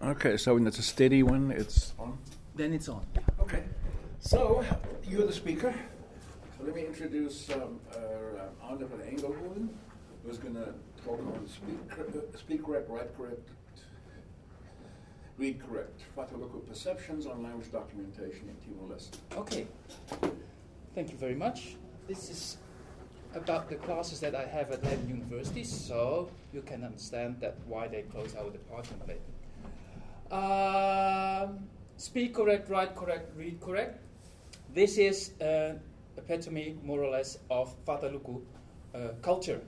Okay, so when it's a steady one, it's on? Then it's on. Okay. So, you're the speaker. So let me introduce Arne van Engelhoven, who's going to talk on speak correct, write correct, read correct. Whātāluku perceptions on language documentation in Timor-Leste. Okay. Thank you very much. This is about the classes that I have at Leiden University, so you can understand that why they closed our department lately. Speak correct, write correct, read correct. This is an epitome, more or less, of Whātāluku culture.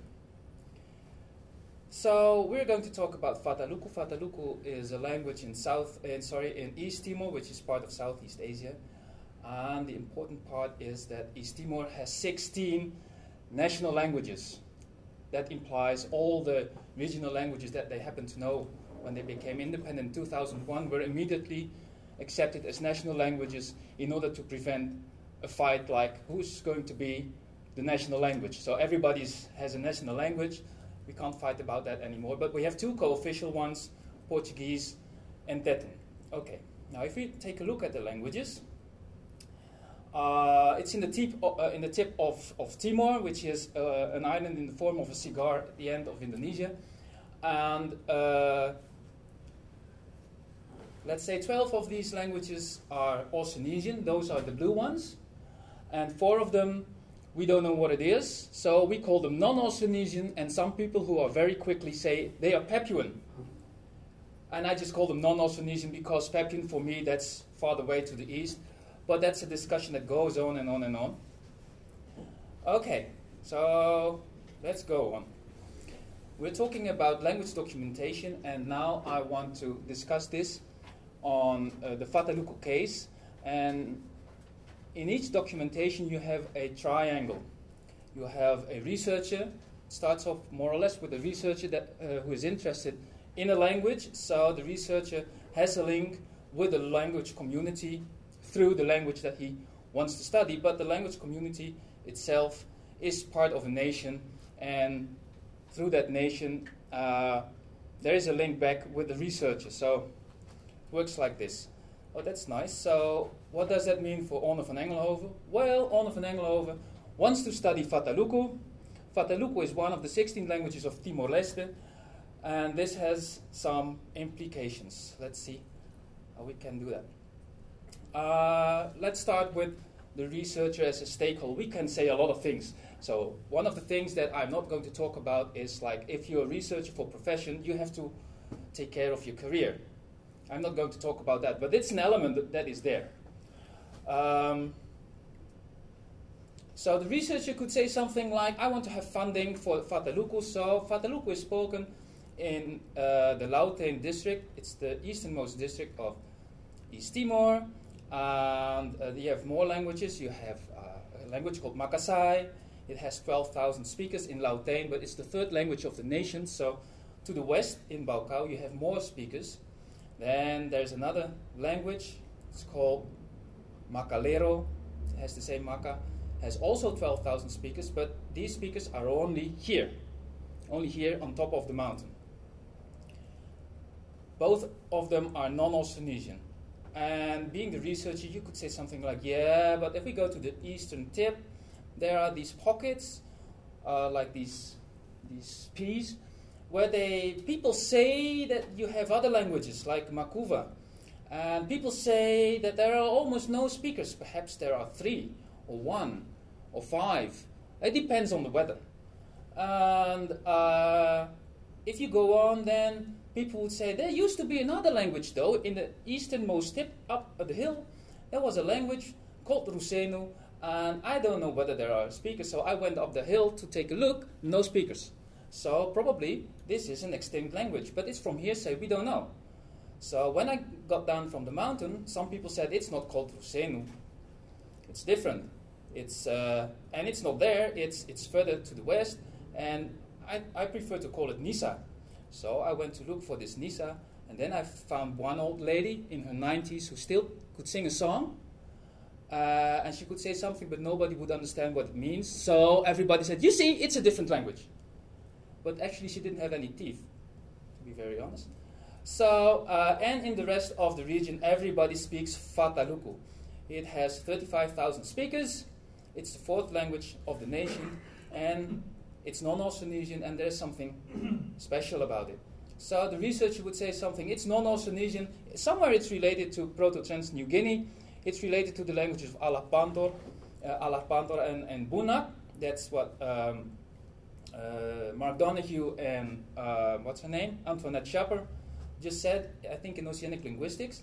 So we're going to talk about Whātāluku. Whātāluku is a language in East Timor, which is part of Southeast Asia. And the important part is that East Timor has 16 national languages. That implies all the regional languages that they happen to know when they became independent in 2001 were immediately accepted as national languages in order to prevent a fight like who's going to be the national language. So everybody has a national language. We can't fight about that anymore. But we have two co-official ones, Portuguese and Tetum. Okay, now if we take a look at the languages, it's in the tip of Timor, which is an island in the form of a cigar at the end of Indonesia. And let's say 12 of these languages are Austronesian. Those are the blue ones. And 4 of them, we don't know what it is. So we call them non-Austronesian. And some people who are very quickly say they are Papuan. And I just call them non-Austronesian because Papuan, for me, that's farther away to the east. But that's a discussion that goes on and on and on. Okay, so let's go on. We're talking about language documentation, and now I want to discuss this on the Whātāluku case. And in each documentation, you have a triangle. You have a researcher. It starts off more or less with a researcher that who is interested in a language. So the researcher has a link with the language community through the language that he wants to study, but the language community itself is part of a nation, and through that nation there is a link back with the researcher. So it works like this. Oh, that's nice. So what does that mean for Arne van Engelhoven? Well, Arne van Engelhoven wants to study Whātāluku. Whātāluku is one of the 16 languages of Timor-Leste, and this has some implications. Let's see how we can do that. Let's start with the researcher as a stakeholder. We can say a lot of things. So one of the things that I'm not going to talk about is like if you're a researcher for profession, you have to take care of your career. I'm not going to talk about that, but it's an element that is there. So the researcher could say something like, I want to have funding for Whātāluku. So Whātāluku is spoken in the Lauteng district. It's the easternmost district of East Timor. And you have more languages. You have a language called Makassai. It has 12,000 speakers in Lauteng, but it's the 3rd language of the nation. So to the west, in Baucau, you have more speakers. Then there's another language. It's called Macalero. It has the same Maka. Has also 12,000 speakers, but these speakers are only here on top of the mountain. Both of them are non-Austronesian. And being the researcher, you could say something like, yeah, but if we go to the eastern tip, there are these pockets, like these P's, where people say that you have other languages, like Makuva. And people say that there are almost no speakers. Perhaps there are 3, or 1, or 5. It depends on the weather. And if you go on, then people would say, there used to be another language, though, in the easternmost tip up the hill. There was a language called Rusenu, and I don't know whether there are speakers, so I went up the hill to take a look, no speakers. So probably this is an extinct language, but it's from hearsay, we don't know. So when I got down from the mountain, some people said it's not called Rusenu, it's different. And it's not there, it's further to the west, and I prefer to call it Nisa. So I went to look for this Nisa, and then I found one old lady in her 90s who still could sing a song, and she could say something, but nobody would understand what it means. So everybody said, you see, it's a different language. But actually she didn't have any teeth, to be very honest. So, and in the rest of the region, everybody speaks Fataluku. It has 35,000 speakers. It's the fourth language of the nation, and it's non-Austronesian, and there's something special about it. So the researcher would say something, it's non-Austronesian. Somewhere it's related to Proto-Trans New Guinea. It's related to the languages of Alapantor and Bunak. That's what Mark Donoghue and, what's her name? Antoinette Schapper just said, I think in Oceanic Linguistics.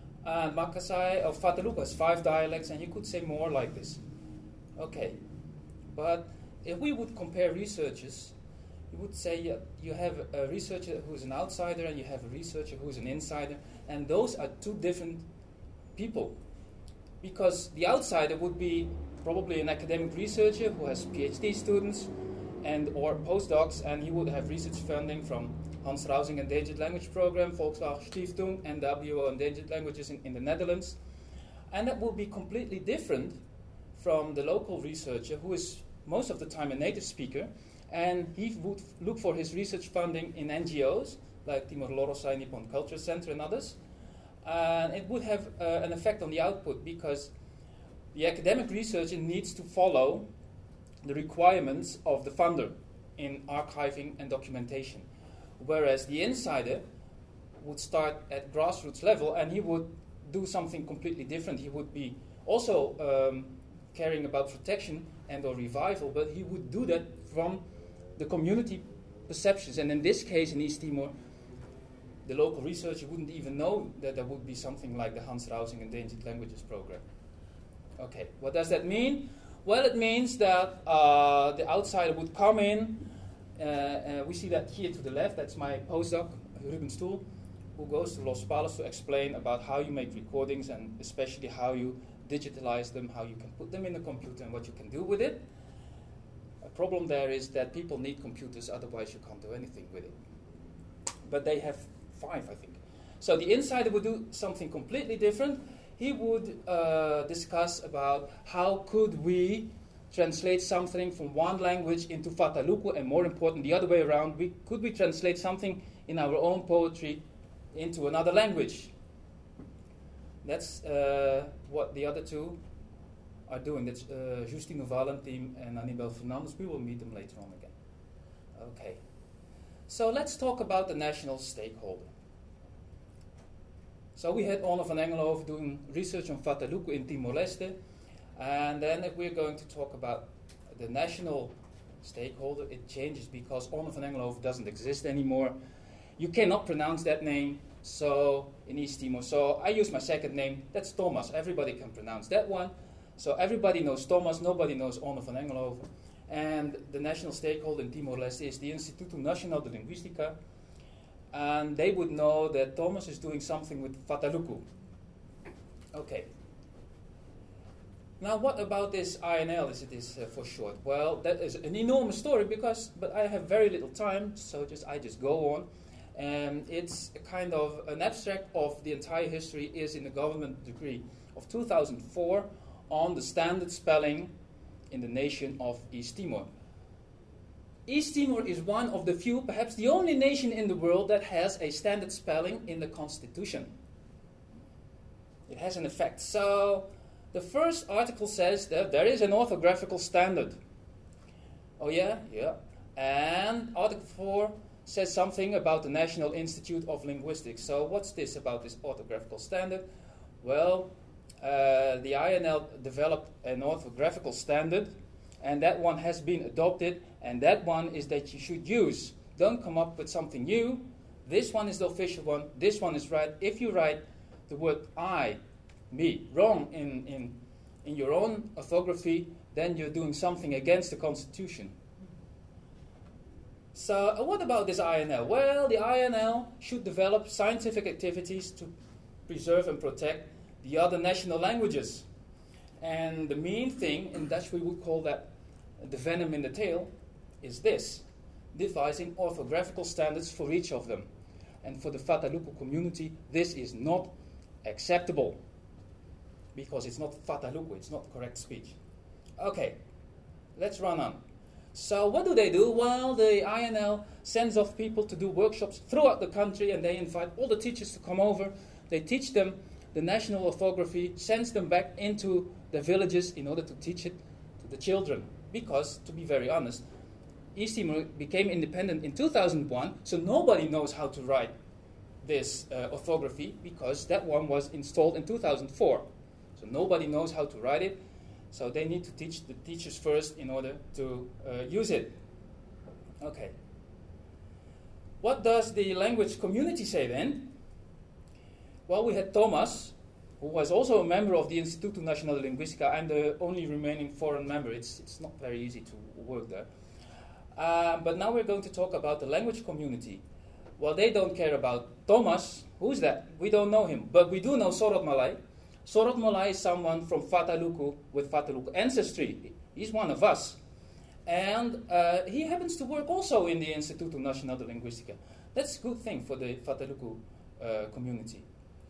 Makassai of Fataluku has 5 dialects, and you could say more like this. Okay, but if we would compare researchers, you would say you have a researcher who's an outsider and you have a researcher who's an insider, and those are two different people. Because the outsider would be probably an academic researcher who has PhD students and or postdocs, and he would have research funding from Hans Rausing Endangered Language Program, Volkswagen Stiftung, and WO Endangered Languages in the Netherlands. And that would be completely different from the local researcher who is most of the time a native speaker, and he would look for his research funding in NGOs like Timor Lorosai Nippon Culture Center and others. And it would have an effect on the output because the academic researcher needs to follow the requirements of the funder in archiving and documentation. Whereas the insider would start at grassroots level and he would do something completely different. He would be also caring about protection and or revival, but he would do that from the community perceptions. And in this case, in East Timor, the local researcher wouldn't even know that there would be something like the Hans Rausing Endangered Languages Program. Okay, what does that mean? Well, it means that the outsider would come in. We see that here to the left. That's my postdoc, Ruben Stoel, who goes to Los Palos to explain about how you make recordings and especially how you digitalize them, how you can put them in a computer and what you can do with it. A problem there is that people need computers, otherwise you can't do anything with it. But they have 5, I think. So the insider would do something completely different. He would discuss about how could we translate something from one language into Fataluku, and more important, the other way around, could we translate something in our own poetry into another language? That's what the other two are doing. That's Justino Valentim and Anibal Fernandez. We will meet them later on again. Okay. So let's talk about the national stakeholder. So we had Onno van Engelhoven doing research on Fataluku in Timor-Leste. And then if we're going to talk about the national stakeholder, it changes because Onno van Engelhoven doesn't exist anymore. You cannot pronounce that name so in East Timor. So I use my second name. That's Thomas. Everybody can pronounce that one. So everybody knows Thomas. Nobody knows Onno van Engelhoven. And the national stakeholder in Timor-Leste is the Instituto Nacional de Linguística. And they would know that Thomas is doing something with Fataluku. Okay. Now, what about this INL, as it is for short? Well, that is an enormous story, but I have very little time, so I just go on. And it's a kind of an abstract of the entire history is in the government decree of 2004 on the standard spelling in the nation of East Timor. East Timor is one of the few, perhaps the only nation in the world that has a standard spelling in the constitution. It has an effect. So the first article says that there is an orthographical standard. Oh yeah? Yeah. And Article 4 says something about the National Institute of Linguistics. So what's this about this orthographical standard? Well, the INL developed an orthographical standard, and that one has been adopted, and that one is that you should use. Don't come up with something new. This one is the official one. This one is right. If you write the word I, me, wrong in your own orthography, then you're doing something against the Constitution. So what about this INL? Well, the INL should develop scientific activities to preserve and protect the other national languages. And the main thing, in Dutch we would call that the venom in the tail, is this: devising orthographical standards for each of them. And for the Fataluku community, this is not acceptable, because it's not Fataluku, it's not correct speech. Okay, let's run on. So what do? Well, the INL sends off people to do workshops throughout the country, and they invite all the teachers to come over. They teach them the national orthography, sends them back into the villages in order to teach it to the children. Because, to be very honest, East Timor became independent in 2001, so nobody knows how to write this orthography, because that one was installed in 2004. So nobody knows how to write it, so they need to teach the teachers first in order to use it. Okay. What does the language community say then? Well, we had Thomas, who was also a member of the Instituto Nacional de Linguística. I'm the only remaining foreign member. It's not very easy to work there. But now we're going to talk about the language community. Well, they don't care about Thomas. Who's that? We don't know him. But we do know Sorot Malay. Sorot Malay is someone from Fataluku with Fataluku ancestry. He's one of us. And he happens to work also in the Instituto Nacional de Linguística. That's a good thing for the Fataluku community.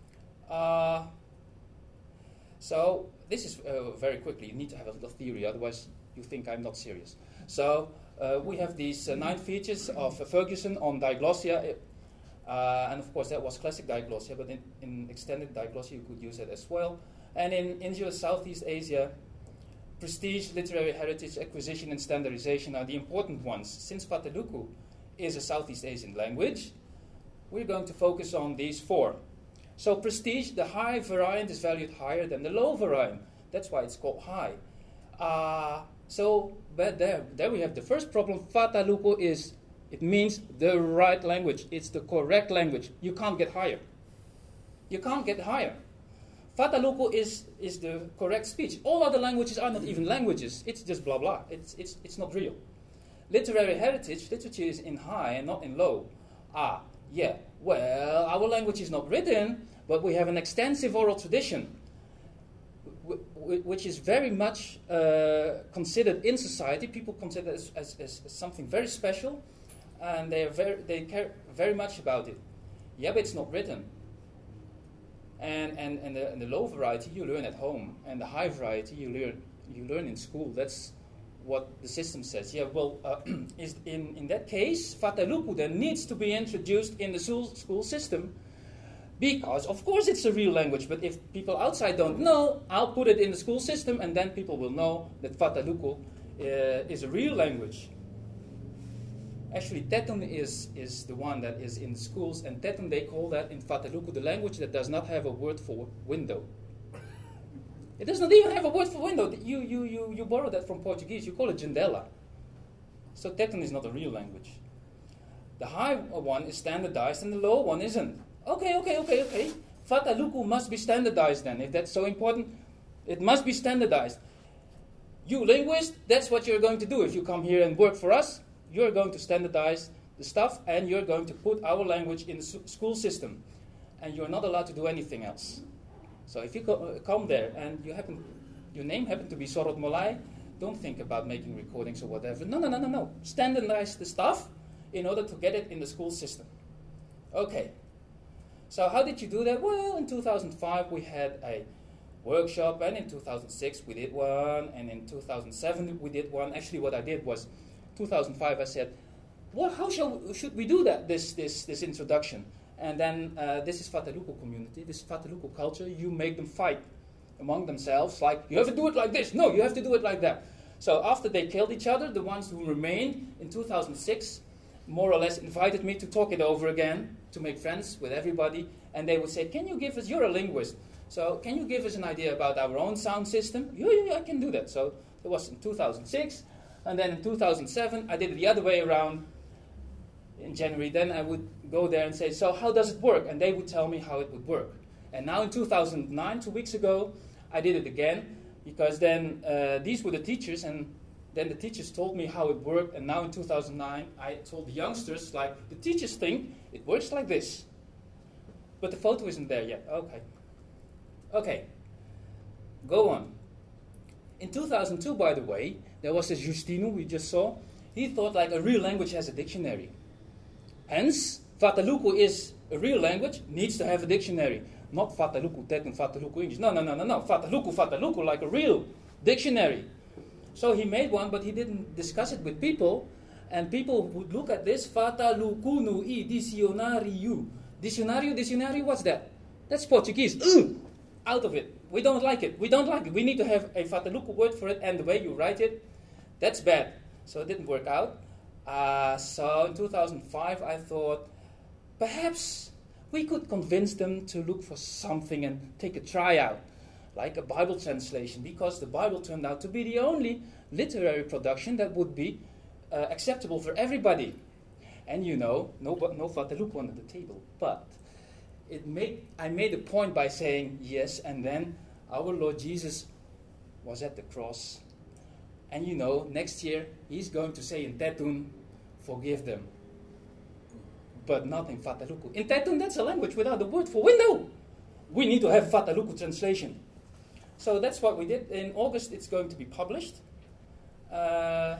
So this is very quickly. You need to have a little theory, otherwise you think I'm not serious. So we have these 9 features of Ferguson on diglossia, and of course that was classic diglossia, but in extended diglossia you could use it as well. And in India, Southeast Asia, prestige, literary heritage, acquisition, and standardization are the important ones. Since Fataluku is a Southeast Asian language, we're going to focus on these 4. So prestige, the high variant is valued higher than the low variant. That's why it's called high. But there we have the first problem. Fataluku it means the right language. It's the correct language. You can't get higher. You can't get higher. Fataluku is the correct speech. All other languages are not even languages. It's just blah blah. It's not real. Literary heritage, literature is in high and not in low. Yeah. Well, our language is not written, but we have an extensive oral tradition, which is very much considered in society. People consider it as something very special, and they care very much about it. Yeah, but it's not written. And the low variety you learn at home, and the high variety you learn in school. That's what the system says. Yeah, well, in that case, Fataluku then needs to be introduced in the school system, because of course it's a real language, but if people outside don't know, I'll put it in the school system, and then people will know that Fataluku is a real language. Actually, Tetun is the one that is in the schools, and Tetun, they call that in Fataluku the language that does not have a word for window. It does not even have a word for window. You borrow that from Portuguese. You call it jandela. So Tetun is not a real language. The high one is standardized, and the low one isn't. Okay. Fataluku must be standardized then. If that's so important, it must be standardized. You linguist, that's what you're going to do. If you come here and work for us, you're going to standardize the stuff, and you're going to put our language in the school system. And you're not allowed to do anything else. So if you come there and your name happen to be Sorot Malay, don't think about making recordings or whatever. No. Standardize the stuff in order to get it in the school system. Okay. So how did you do that? Well, in 2005 we had a workshop, and in 2006 we did one, and in 2007 we did one. Actually, what I did was, 2005 I said, well, how should we do that? This introduction. And then this is Fataluku community, this Fataluku culture. You make them fight among themselves, like, you have to do it like this. No, you have to do it like that. So after they killed each other, the ones who remained in 2006 more or less invited me to talk it over again, to make friends with everybody. And they would say, can you give us, you're a linguist, so can you give us an idea about our own sound system? Yeah, I can do that. So it was in 2006. And then in 2007, I did it the other way around. In January, then I would go there and say, so how does it work? And they would tell me how it would work. And now in 2009, 2 weeks ago, I did it again, because then these were the teachers, and then the teachers told me how it worked. And now in 2009, I told the youngsters, like, the teachers think it works like this. But the photo isn't there yet. Okay. Go on. In 2002, by the way, there was this Justino we just saw. He thought like a real language has a dictionary. Hence, Fataluku is a real language, needs to have a dictionary. Not Fataluku Tet and Fataluku English. No. Fataluku like a real dictionary. So he made one, but he didn't discuss it with people. And people would look at this, Fataluku no I dicionário. Dicionário, what's that? That's Portuguese. Out of it. We don't like it. We need to have a Fataluku word for it, and the way you write it, that's bad. So it didn't work out. So in 2005, I thought, perhaps we could convince them to look for something and take a tryout, like a Bible translation, because the Bible turned out to be the only literary production that would be acceptable for everybody. And no Fataluku under the table. But I made a point by saying yes, and then our Lord Jesus was at the cross. And next year he's going to say in Tetun, forgive them. But not in Fataluku. In Tetun, that's a language without the word for window. We need to have Fataluku translation. So that's what we did. In August, it's going to be published. I'm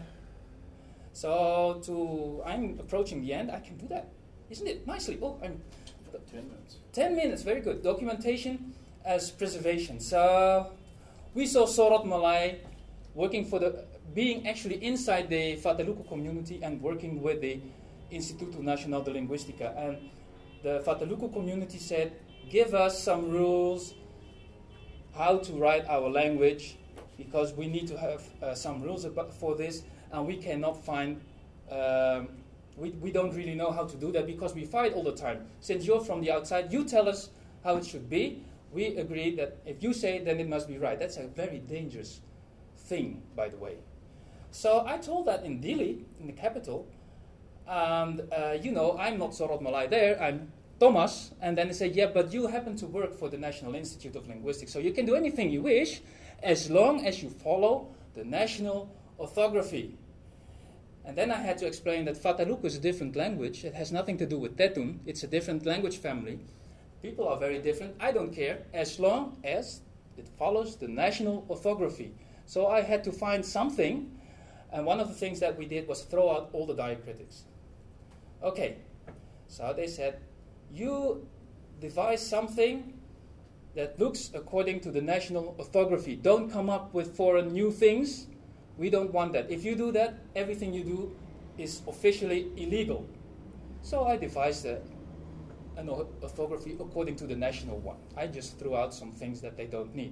approaching the end. I can do that, isn't it? Nicely. Oh, I'm 10 minutes. 10 minutes, very good. Documentation as preservation. So we saw Sorot Malay being actually inside the Fataluku community and working with the Instituto Nacional de Linguística. And the Fataluku community said, give us some rules how to write our language, because we need to have some rules for this, and we cannot find, we don't really know how to do that, because we fight all the time. Since you're from the outside, you tell us how it should be. We agree that if you say it, then it must be right. That's a very dangerous thing, by the way. So I told that in Dili, in the capital, and I'm not Sorot Malay there, I'm Thomas. And then they say, yeah, but you happen to work for the National Institute of Linguistics, so you can do anything you wish as long as you follow the national orthography. And then I had to explain that Fataluku is a different language. It has nothing to do with Tetun. It's a different language family. People are very different. I don't care, as long as it follows the national orthography. So I had to find something, and one of the things that we did was throw out all the diacritics. Okay, so they said, you devise something that looks according to the national orthography. Don't come up with foreign new things. We don't want that. If you do that, everything you do is officially illegal. So I devised an orthography according to the national one. I just threw out some things that they don't need.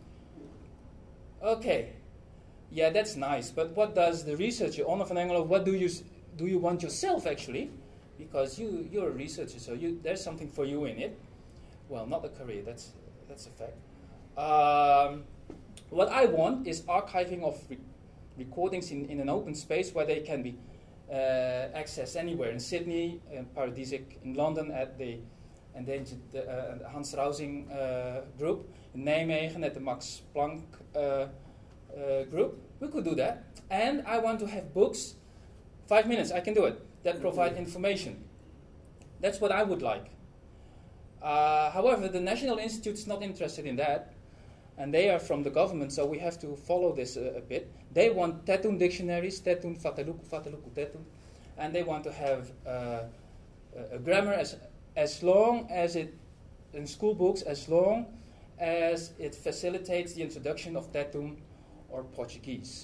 Okay, yeah, that's nice. But what does the researcher, Onno van Engelo, what do you want yourself actually? Because you're a researcher, so there's something for you in it. Well, not a career, that's a fact. What I want is archiving of recordings in an open space where they can be accessed anywhere. In Sydney, in Paradisic, in London at the endangered Hans Rausing group, in Nijmegen at the Max Planck group. We could do that. And I want to have books, 5 minutes, I can do it, that provide information. That's what I would like. However, the National Institute is not interested in that, and they are from the government, so we have to follow this a bit. They want Tetun dictionaries, Tetun, Fataluku, Fataluku, Tetun, and they want to have a grammar as long as it, in school books, as long as it facilitates the introduction of Tetun or Portuguese.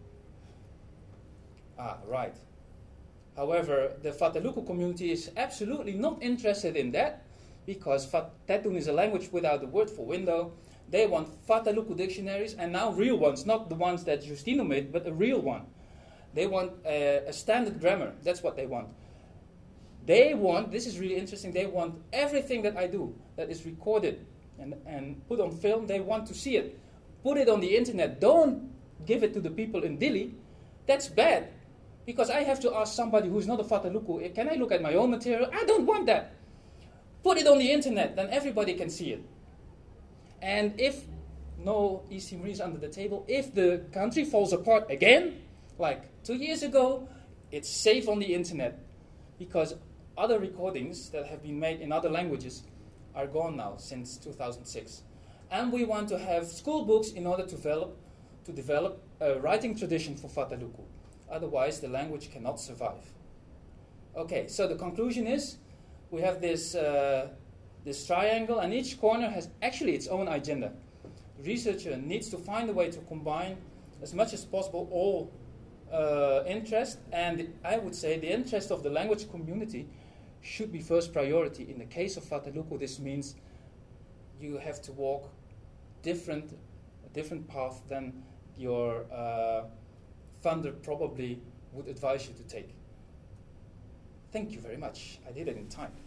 Right. However, the Fataluku community is absolutely not interested in that, because Tetun is a language without the word for window. They want Fataluku dictionaries, and now real ones, not the ones that Justino made, but a real one. They want a standard grammar. That's what they want. They want, this is really interesting, they want everything that I do that is recorded and put on film, they want to see it. Put it on the internet. Don't give it to the people in Dili. That's bad. Because I have to ask somebody who's not a Fataluku, can I look at my own material? I don't want that. Put it on the internet, then everybody can see it. And if, no East Timorese under the table, if the country falls apart again, like 2 years ago, it's safe on the internet. Because other recordings that have been made in other languages are gone now since 2006. And we want to have school books in order to develop a writing tradition for Fataluku. Otherwise, the language cannot survive. Okay, so the conclusion is, we have this triangle, and each corner has actually its own agenda. The researcher needs to find a way to combine as much as possible all interest, and I would say the interest of the language community should be first priority. In the case of Fataluku, this means you have to walk a different path than your funder probably would advise you to take. Thank you very much. I did it in time.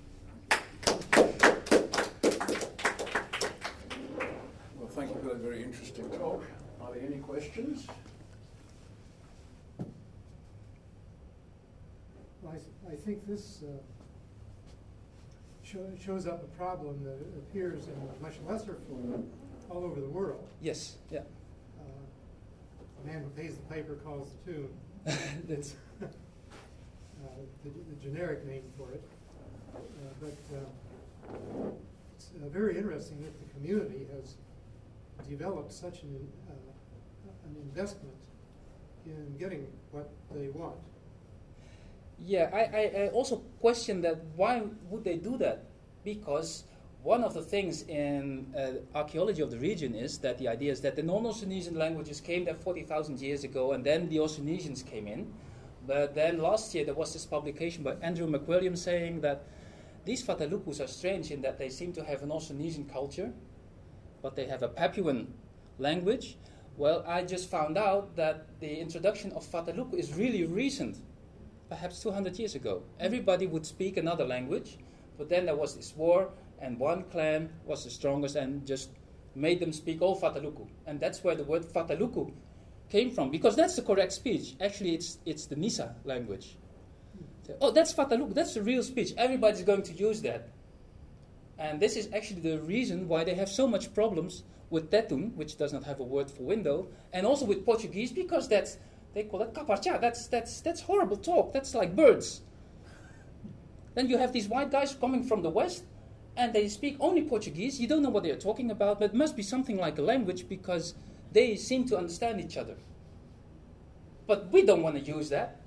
Well, thank you for that very interesting talk. Are there any questions? Well, I think this shows up a problem that appears in a much lesser form all over the world. Yes, yeah. The man who pays the paper calls the tune. That's the generic name for it. But it's very interesting that the community has developed such an investment in getting what they want. Yeah, I also question that why would they do that? Because one of the things in archaeology of the region is that the idea is that the non-Austronesian languages came there 40,000 years ago, and then the Austronesians came in. But then last year there was this publication by Andrew McWilliam saying that these Fatalukus are strange in that they seem to have an Austronesian culture, but they have a Papuan language. Well, I just found out that the introduction of Fataluku is really recent, perhaps 200 years ago. Everybody would speak another language, but then there was this war, and one clan was the strongest and just made them speak all Fataluku. And that's where the word Fataluku came from, because that's the correct speech. Actually, it's the Nisa language. So, oh, that's Fataluku, that's the real speech. Everybody's going to use that. And this is actually the reason why they have so much problems with Tetun, which does not have a word for window, and also with Portuguese, because they call it caparcha. That's horrible talk. That's like birds. Then you have these white guys coming from the West, and they speak only Portuguese. You don't know what they're talking about, but it must be something like a language because they seem to understand each other. But we don't want to use that.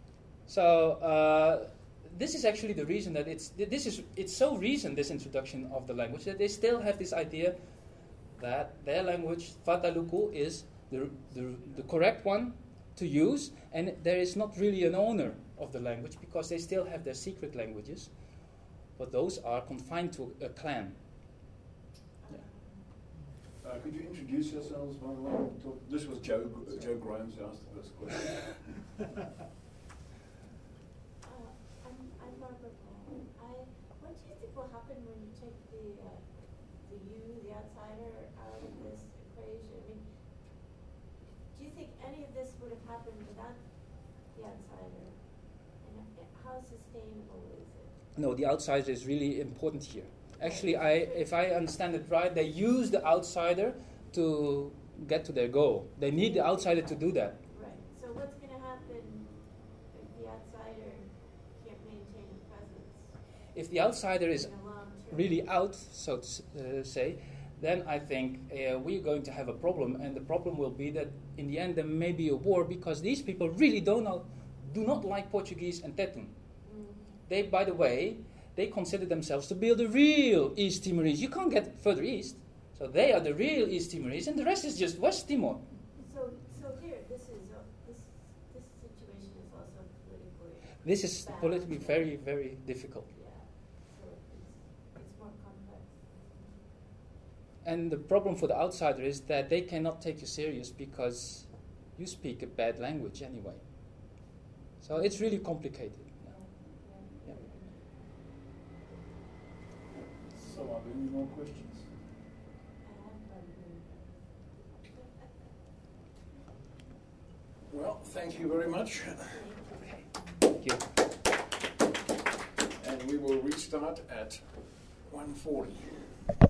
So this is actually the reason that it's so recent, this introduction of the language, that they still have this idea that their language, Fataluku, is the correct one to use, and there is not really an owner of the language because they still have their secret languages, but those are confined to a clan. Yeah. Could you introduce yourselves, by the way? This was Joe Grimes who asked the first question. I'm Barbara Paul. What do you think will happen when you take the outsider, out of this equation? I mean, do you think any of this would have happened without the outsider? And how sustainable is it? No, the outsider is really important here. Actually, if I understand it right, they use the outsider to get to their goal. They need the outsider to do that. Right. So what's going to happen if the outsider can't maintain a presence? If the outsider is in the long term? really out, so to say, then I think we're going to have a problem, and the problem will be that in the end there may be a war because these people really do not like Portuguese and Tetun. They, by the way, they consider themselves to be the real East Timorese. You can't get further east. So they are the real East Timorese, and the rest is just West Timor. So here, this situation is also politically. This is politically very, very difficult. Yeah. So it's more complex. And the problem for the outsider is that they cannot take you serious because you speak a bad language anyway. So it's really complicated. Yeah. So are there any more questions? Well, thank you very much. Thank you. And we will restart at 1:40.